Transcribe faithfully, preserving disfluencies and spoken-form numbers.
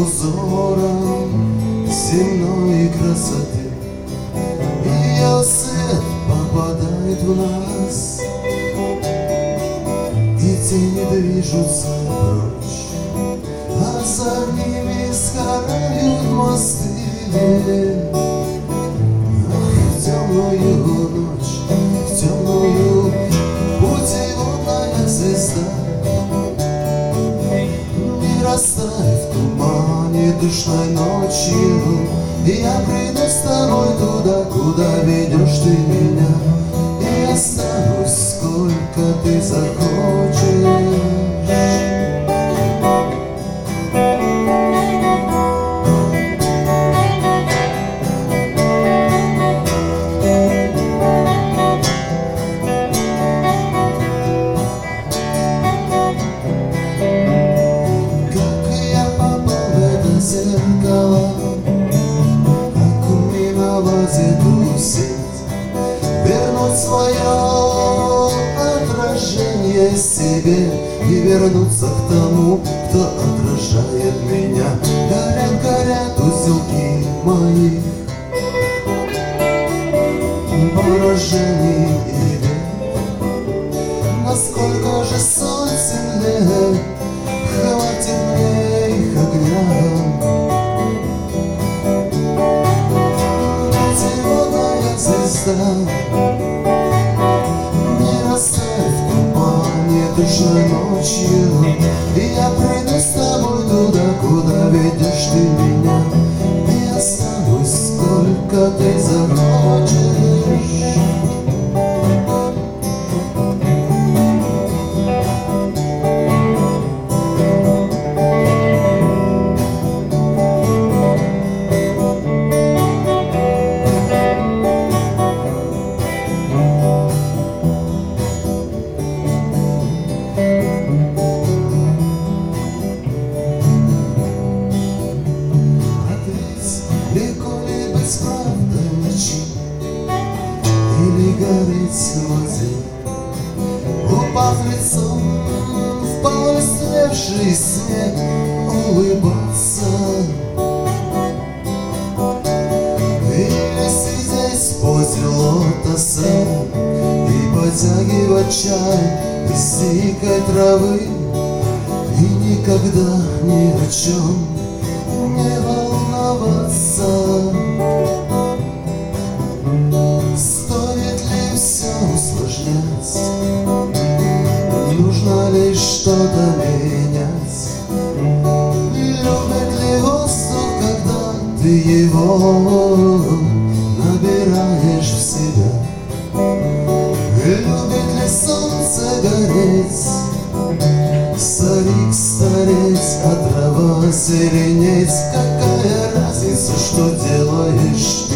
узором земной красоты. Ее свет попадает в нас, и тени движутся прочь, а за ними сгорают мосты. Ах, в темную ночь, в темную путеводная звезда, не растает в тумане душной ночью. Я приду с тобой туда, куда ведешь ты меня, и останусь, сколько ты захочешь. Зеркало, как миновать эту сеть, вернуть свое отражение себе и вернуться к тому, кто отражает меня. Горят, горят узелки моих поражений и бед. Насколько же сотен лет хватит мне их огня? Не растает в тумане душной ночью, и я приду с тобой туда, куда ведешь ты меня, и останусь, сколько ты захочешь. Правдой в ночи или гореть в воде, упав лицом в полуистлевший снег, улыбаться или сидеть в позе лотоса и потягивать чай из дикой травы, и никогда ни о чем не волноваться. Стоит ли все усложнять? Нужно ли что-то менять? Любит ли воздух, когда ты его набираешь в себя? Любит ли солнце гореть? Старик стареть, а трава зеленеть? Какая разница, что делаешь